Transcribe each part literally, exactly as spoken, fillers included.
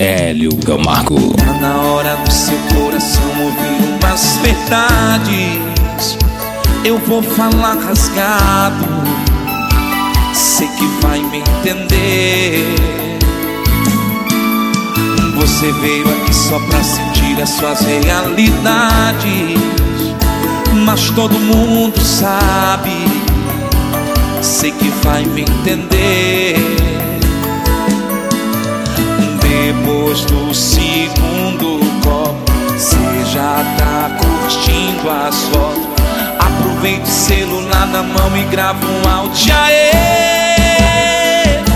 Hélio Camargo. Tá na hora do seu coração ouvir umas verdades. Eu vou falar rasgado, sei que vai me entender. Você veio aqui só pra sentir as suas realidades, mas todo mundo sabe, sei que vai me entender. Depois do segundo copo, cê já tá curtindo as fotos. Aproveita o celular na mão e grava um áudio. Aê!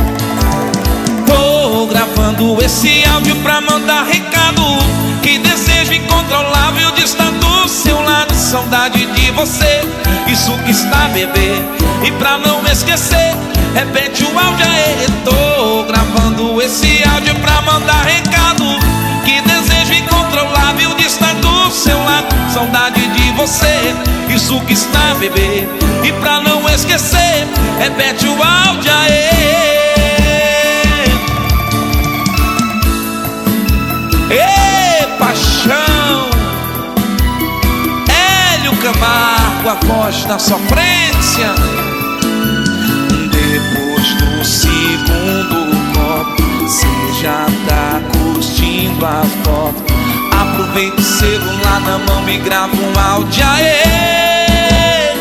Tô gravando esse áudio pra mandar recado, que desejo incontrolável de estar do seu lado. Saudade de você, isso que está, bebê. E pra não esquecer, repete o áudio. Aê! Tô gravando esse áudio pra mandar recado, que desejo incontrolável de estar do seu lado. Saudade de você, isso que está, bebê. E pra não esquecer, repete o áudio. Aê! Ê, paixão! Hélio Camargo, a voz da sofrência. Depois do segundo copo, cê já tá curtindo a foto. Aproveita o celular na mão e grava um áudio. Aê!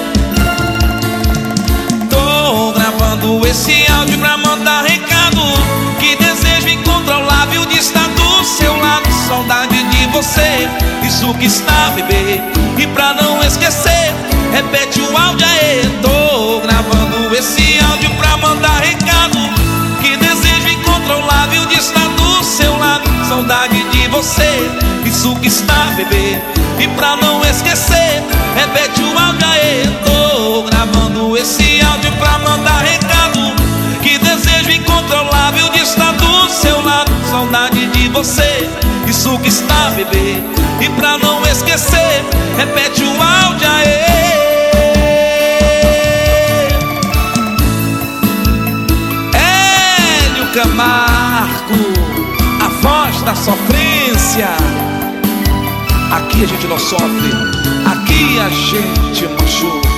Tô gravando esse áudio pra mandar recado, que desejo incontrolável de estar do seu lado. Saudade de você, isso que está, bebê. E pra não esquecer, repete o áudio. Aê! Tô gravando esse áudio pra mandar recado, que desejo incontrolável de estar do seu lado. Saudade de você, isso que está, bebê. E pra não esquecer, repete o áudio. Aê! Tô gravando esse áudio pra mandar recado, que desejo incontrolável de estar do seu lado. Saudade de você, isso que está, bebê. E pra não esquecer, repete o áudio. Aê! Hélio Camargo, a voz da sofrência. Aqui a gente não sofre, aqui a gente machuca.